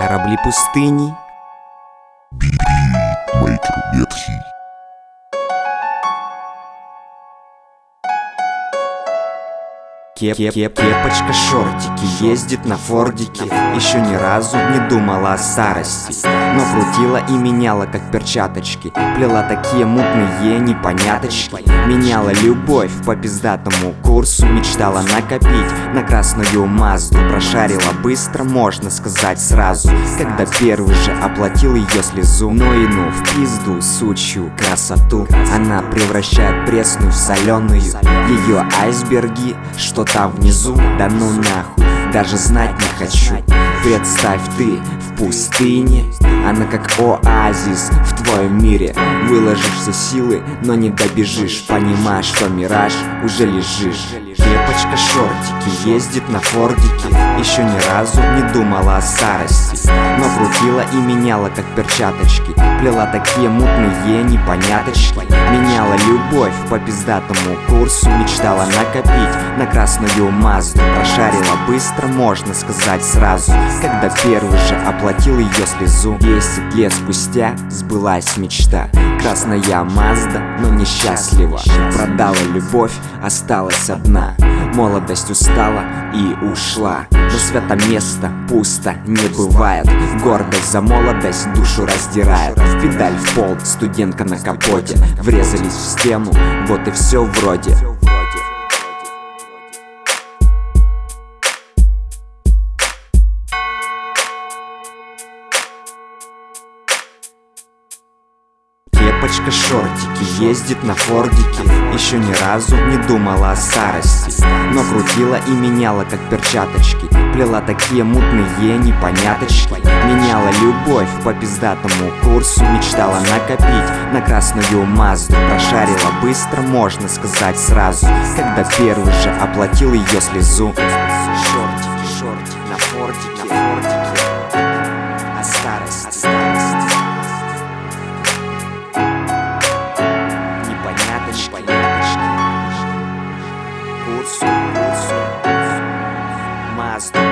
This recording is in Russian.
Корабли пустыни. Битмейкер ветхий. Кепочка, шортики, ездит на фордике. Еще ни разу не думала о старости, но крутила и меняла, как перчаточки. Плела такие мутные непоняточки. Меняла любовь по пиздатому курсу. Мечтала накопить на красную Мазду. Прошарила быстро, можно сказать сразу, когда первый же оплатил ее слезу. Ну и ну, в пизду сучью красоту. Она превращает пресную в соленую. Ее айсберги, что там внизу, да ну нахуй, даже знать не хочу. Представь, ты в пустыне, она как оазис в твоем мире. Выложишь все силы, но не добежишь, понимаешь, что мираж уже лежишь. Кепочка, шортики, ездит на фордике. Еще ни разу не думала о старости, но крутила и меняла, как перчаточки. Плела такие мутные непоняточки. Меняла любовь по пиздатому курсу. Мечтала накопить на красную Мазду. Прошарила быстро, можно сказать сразу, когда первый же оплатил ее слезу. 10 лет спустя сбылась мечта. Красная Мазда, но несчастлива. Продала любовь, осталась одна. Молодость устала и ушла, но свято место пусто не бывает. Гордость за молодость душу раздирает. Педаль в пол, студентка на капоте. Врезались в стену, вот и все вроде. Кепочка, шортики, ездит на фордике. Еще ни разу не думала о старости, но крутила и меняла, как перчаточки. Плела такие мутные непоняточки. Меняла любовь по пиздатому курсу. Мечтала накопить на красную Мазду. Прошарила быстро, можно сказать сразу, когда первый же оплатил ее слезу. Шортики, шортики, на фордике, о старости. Курсу, Мазду.